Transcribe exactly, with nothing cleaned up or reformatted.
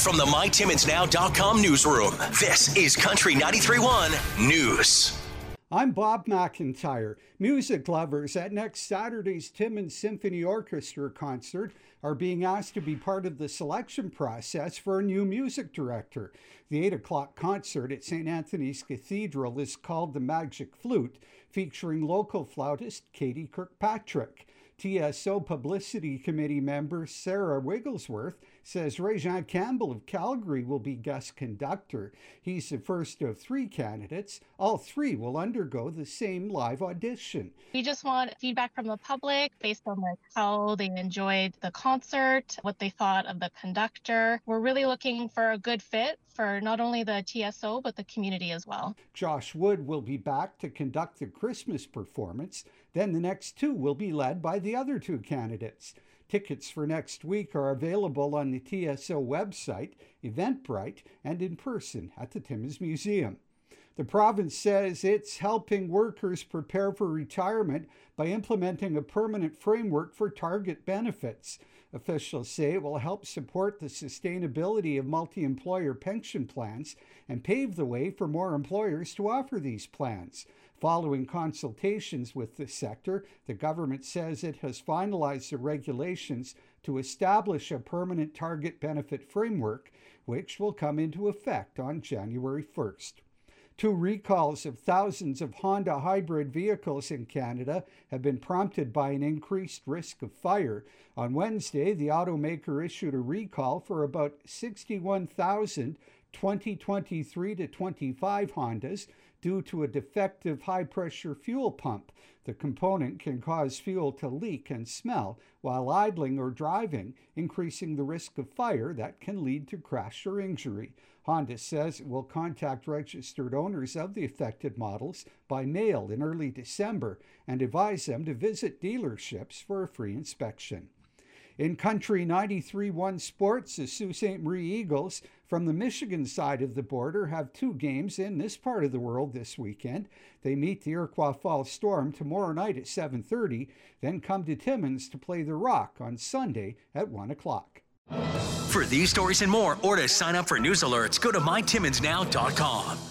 from the my timmins now dot com newsroom, this is Country ninety-three point one News. I'm Bob McIntyre. Music lovers at next Saturday's Timmins Symphony Orchestra concert are being asked to be part of the selection process for a new music director. The eight o'clock concert at Saint Anthony's Cathedral is called The Magic Flute, featuring local flautist Katie Kirkpatrick. T S O Publicity Committee member Sarah Wigglesworth says Ray-Jean Campbell of Calgary will be guest conductor. He's the first of three candidates. All three will undergo the same live audition. We just want feedback from the public based on like how they enjoyed the concert, what they thought of the conductor. We're really looking for a good fit for not only the T S O, but the community as well. Josh Wood will be back to conduct the Christmas performance. Then the next two will be led by the other two candidates. Tickets for next week are available on the T S O website, Eventbrite, and in person at the Timmins Museum. The province says it's helping workers prepare for retirement by implementing a permanent framework for target benefits. Officials say it will help support the sustainability of multi-employer pension plans and pave the way for more employers to offer these plans. Following consultations with the sector, the government says it has finalized the regulations to establish a permanent target benefit framework, which will come into effect on January first. Two recalls of thousands of Honda hybrid vehicles in Canada have been prompted by an increased risk of fire. On Wednesday, the automaker issued a recall for about sixty-one thousand twenty twenty-three to twenty-five Hondas due to a defective high-pressure fuel pump. The component can cause fuel to leak and smell while idling or driving, increasing the risk of fire that can lead to crash or injury. Honda says it will contact registered owners of the affected models by mail in early December and advise them to visit dealerships for a free inspection. In Country ninety-three point one sports, the Sault Ste. Marie Eagles from the Michigan side of the border have two games in this part of the world this weekend. They meet the Iroquois Falls Storm tomorrow night at seven thirty, then come to Timmins to play the Rock on Sunday at one o'clock. For these stories and more, or to sign up for news alerts, go to my timmins now dot com.